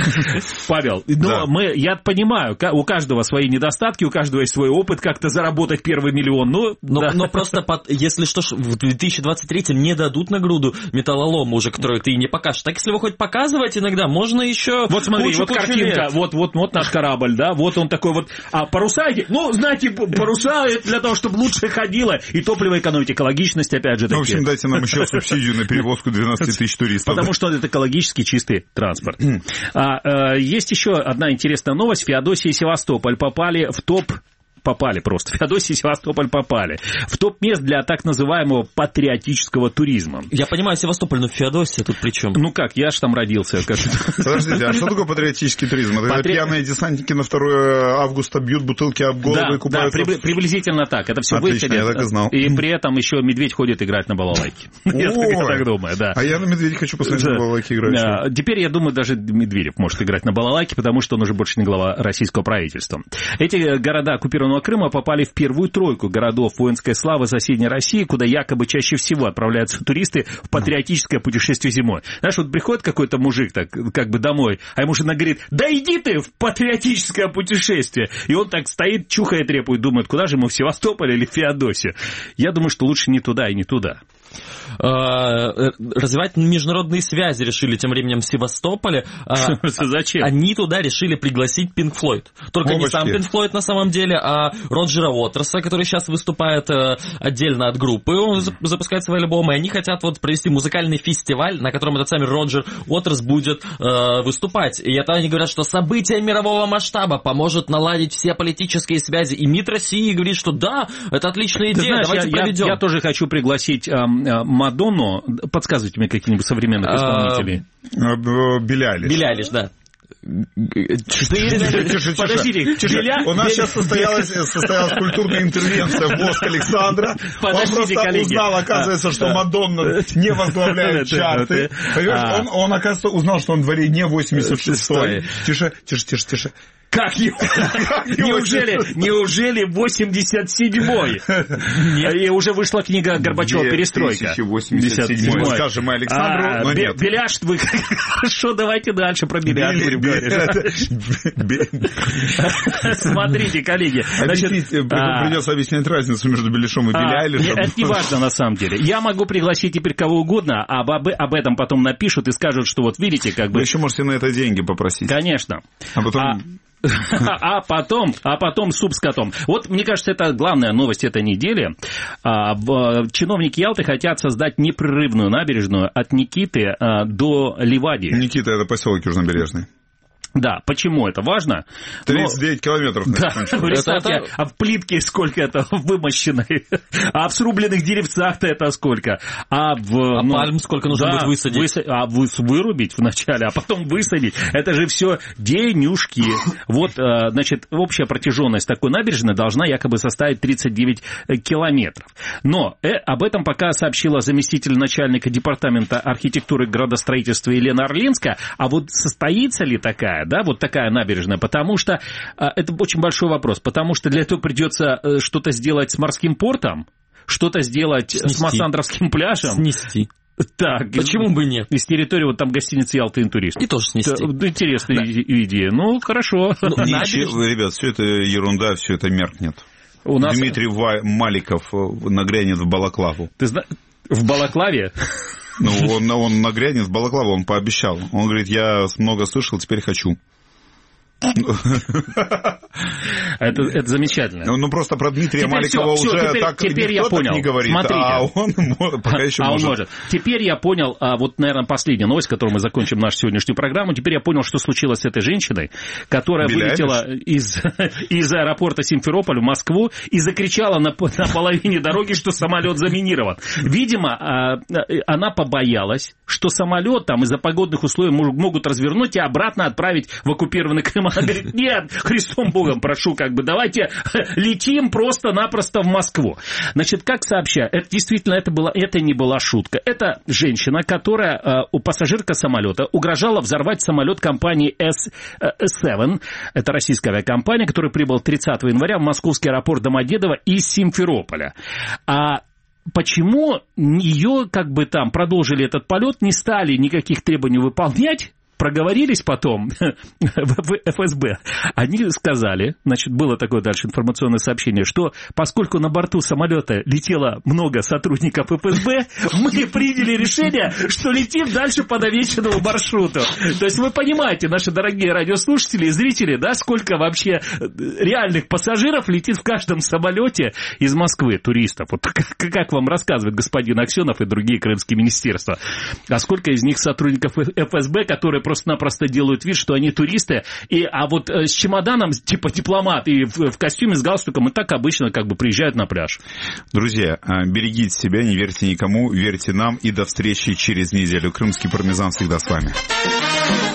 Павел, ну, да. мы, я понимаю, у каждого свои недостатки, у каждого есть свой опыт, как-то заработать первый миллион. Ну, но, да. но просто, под, если что, в две тысячи двадцать третьем не дадут на груду металлолома уже, которую ты и не покажешь. Так, если вы хоть показывать иногда, можно еще... Вот смотри, кучу, вот кучу картинка, лет. вот, вот, вот наш корабль, да, вот он такой вот. А паруса, ну, знаете, паруса для того, чтобы лучше ходило, и топливо экономить, экологичность, опять же. Ну, в общем, дайте нам еще субсидию на перевозку двенадцати тысяч туристов. Потому что это экологически чистый транспорт. а, э, есть еще одна интересная новость. Феодосия и Севастополь попали в топ... Попали просто. Феодосия и Севастополь попали в топ-мест для так называемого патриотического туризма. Я понимаю, Севастополь, но Феодосия тут при чем? Ну как, я ж там родился. Подождите, а что такое патриотический туризм? Это Патри... пьяные десантники на второе августа бьют бутылки об голову да, и купаются? Да, при, приблизительно так. Это все Отлично, выходит. Я так и знал. И при этом еще медведь ходит играть на балалайке. Я так думаю, да. А я на медведя хочу посмотреть на балалайке играть. Теперь, я думаю, даже Медведев может играть на балалайке, потому что он уже больше не глава российского правительства. Эти города оккупированного Крыма попали в первую тройку городов воинской славы соседней России, куда якобы чаще всего отправляются туристы в патриотическое путешествие зимой. Знаешь, вот приходит какой-то мужик так как бы домой, а ему жена говорит: да иди ты в патриотическое путешествие. И он так стоит, чухает репу и думает, куда же ему, в Севастополь или в Феодосию. Я думаю, что лучше не туда и не туда. Развивать международные связи решили тем временем в Севастополе. Зачем? Они туда решили пригласить Pink Floyd. Только Бобочки. Не сам Pink Floyd на самом деле, а Роджера Уотерса, который сейчас выступает отдельно от группы. Он запускает свои альбомы. И они хотят вот провести музыкальный фестиваль, на котором этот самый Роджер Уотерс будет э, выступать. И это они говорят, что событие мирового масштаба поможет наладить все политические связи. И МИД России говорит, что да, это отличная идея, знаешь, давайте я, проведем. Я, я тоже хочу пригласить э, Мадонну. Подсказывайте мне какие-нибудь современных исполнителей. Билли Айлиш. Билли Айлиш, да. Подождите, у нас сейчас состоялась, состоялась культурная интервенция в мозг Александра. Он просто узнал, оказывается, что Мадонна не возглавляет чарты. Он, он, оказывается, узнал, что он в дворе не восемьдесят шестой. Тише, тише, тише, тише. Как его? Неужели, неужели восемьдесят седьмой? И уже вышла книга Горбачева «Перестройка». две тысячи восемьдесят седьмой. Скажем мы Александру, а, но нет. Беляш, вы... Хорошо, давайте дальше про Беляш будем говорить. Смотрите, коллеги. Придется объяснять разницу между Беляшом и Билли Айлишем. Это не важно на самом деле. Я могу пригласить теперь кого угодно, а об этом потом напишут и скажут, что вот видите, как бы... Вы еще можете на это деньги попросить. Конечно. А потом... А потом, а потом суп с котом. Вот, мне кажется, это главная новость этой недели. Чиновники Ялты хотят создать непрерывную набережную от Никиты до Ливади. Никита — это поселок Южнобережный. Да, почему это важно? тридцать девять Но... километров. Да, представьте, это... а в плитке сколько это вымощенной, а в срубленных деревцах-то это сколько? А, в, а ну, пальм сколько нужно да, будет высадить? Выс... А вырубить вначале, а потом высадить. Это же все денюжки. Вот, значит, общая протяженность такой набережной должна якобы составить тридцать девять километров. Но э, об этом пока сообщила заместитель начальника департамента архитектуры и градостроительства Елена Орлинская. А вот состоится ли такая, да, вот такая набережная? Потому что э, это очень большой вопрос. Потому что для этого придется э, что-то сделать с морским портом, что-то сделать Снести. с Массандровским пляжем. Снести. Так, почему бы нет? Из территории вот там гостиницы «Ялта Интурист». И тоже снести. Да, интересная да. идея. Ну, хорошо. Ну, ничего, ребят, все это ерунда, все это меркнет. У нас... Дмитрий Маликов нагрянет в Балаклаву. Ты знаешь, в Балаклаве? Ну, он, он нагрянет в Балаклаву, он пообещал. Он говорит, я много слышал, теперь хочу. Это, это замечательно. Ну, ну, просто про Дмитрия теперь Маликова все, уже все, теперь, так теперь я понял. Не говорит, Смотрите. А он пока еще а может. Он может. Теперь я понял, а вот, наверное, последняя новость, которой мы закончим нашу сегодняшнюю программу. Теперь я понял, что случилось с этой женщиной, которая Беляешь? вылетела из, из аэропорта Симферополь в Москву и закричала на, на половине дороги, что самолет заминирован. Видимо, она побоялась, что самолет там из-за погодных условий могут развернуть и обратно отправить в оккупированный Крым. Она говорит, нет, Христом Богом прошу, как бы, давайте летим просто-напросто в Москву. Значит, как сообщаю, это действительно, это, была, это не была шутка. Это женщина, которая, у пассажирка самолета, угрожала взорвать самолет компании эс семь, это российская авиакомпания, которая прибыла тридцатого января в московский аэропорт Домодедово из Симферополя. А почему ее, как бы там, продолжили этот полет, не стали никаких требований выполнять, проговорились потом в эф эс бэ. Они сказали, значит, было такое дальше информационное сообщение, что поскольку на борту самолета летело много сотрудников эф эс бэ, мы приняли решение, что летим дальше по намеченному маршруту. То есть вы понимаете, наши дорогие радиослушатели и зрители, да, сколько вообще реальных пассажиров летит в каждом самолете из Москвы, туристов. Вот как, как вам рассказывает господин Аксенов и другие крымские министерства. А сколько из них сотрудников эф эс бэ, которые просто-напросто делают вид, что они туристы, и, а вот э, с чемоданом, типа дипломат, и в, в костюме с галстуком, и так обычно как бы приезжают на пляж. Друзья, берегите себя, не верьте никому, верьте нам, и до встречи через неделю. Крымский пармезан всегда с вами.